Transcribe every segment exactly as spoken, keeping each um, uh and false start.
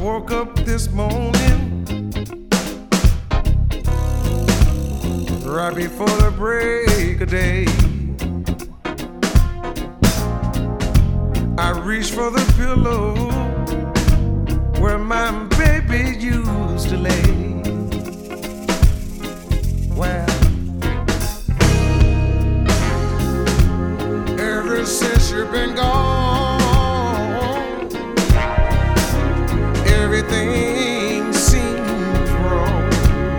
woke up this morning right before the break of day. I reached for the pillow where my baby used to lay. Well, ever since you've been gone, everything seems wrong.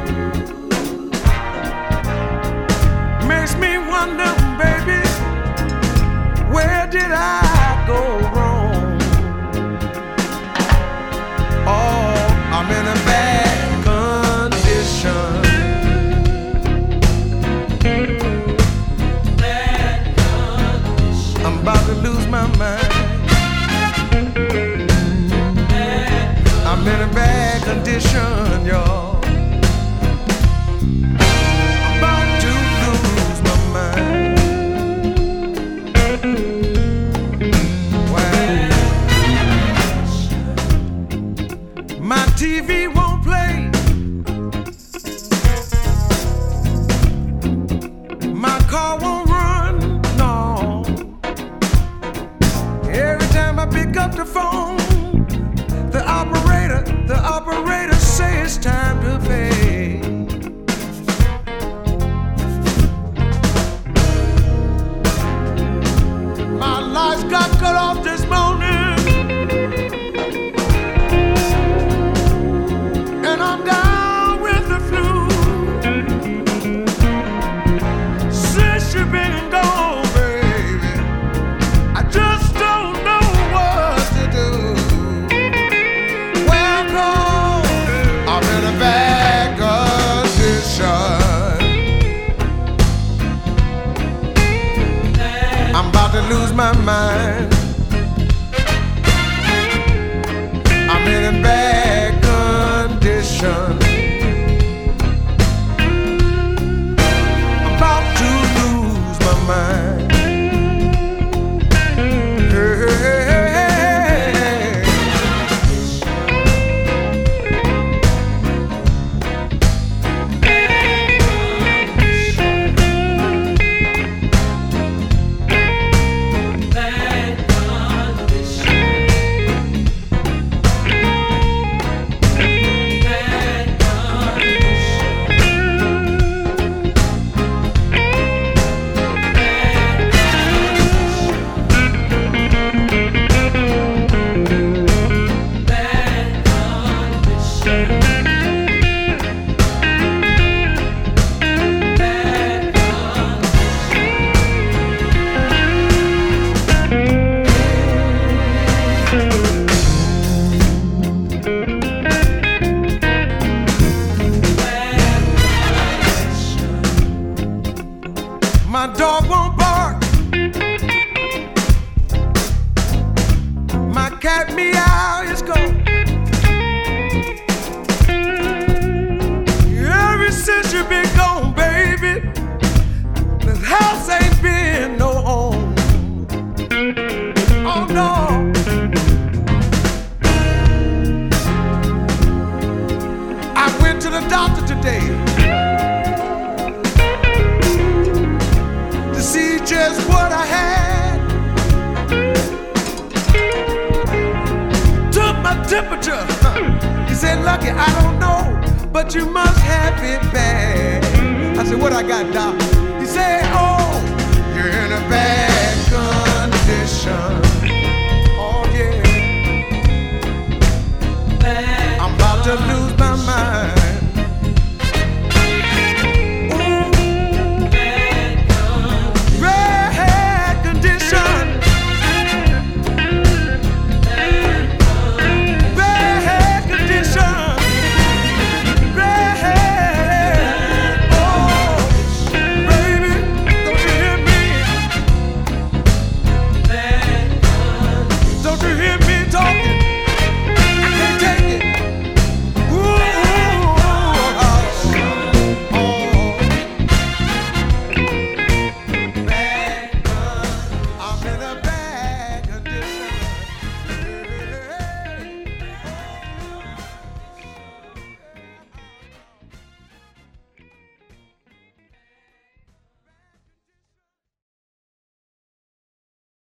Makes me wonder, baby, where did I go wrong? Oh, I'm in a bad condition. Bad condition. I'm about to lose my mind. I'm in a bad condition, y'all. I'm about to lose my mind. Why? My T V won't play. My car won't run, no. Every time I pick up the phone, the operator, the operator says it's time to pay. My lights got cut off this morning, and I'm down with the flu. Since you've been gone, baby, I just don't know what to do. I'm in a bad condition. I'm about to lose my mind. I'm in a bad condition. I'm about to lose my mind. Hey, hey, hey, hey. My dog won't bark. My cat meow is gone. Ever since you've been gone, baby, this house ain't been no home. Oh no. I went to the doctor today to see just what I had. Took my temperature. He said, Lucky, I don't know, but you must have it bad. I said, what I got, doc? He said, oh, you're in a bad condition. Oh yeah. Bad I'm about to lose